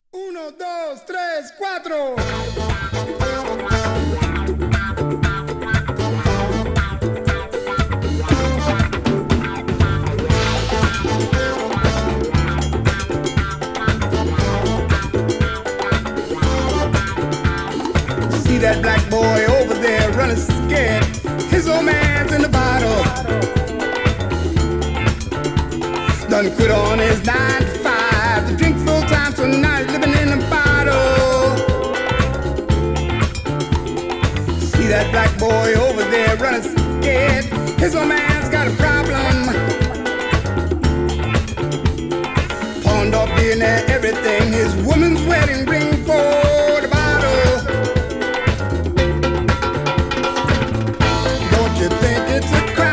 Uno, dos, tres, cuatro. See that black boy over there running scared. His old man's in the bottle. Done quit on his 9 to 5 to drink full time, so now he's living in a bottle. See that black boy over there running scared. His old man's got a problem. Pawned off being there everything, his woman's wedding ring for the bottle. Don't you think it's a crime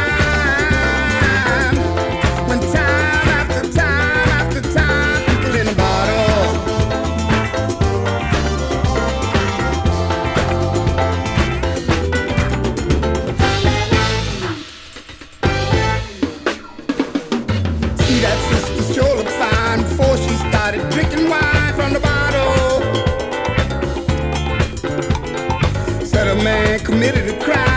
when time after time after time people in a bottle? See that sister sure looked fine before she started drinking wine from the bottle. Said a man committed a crime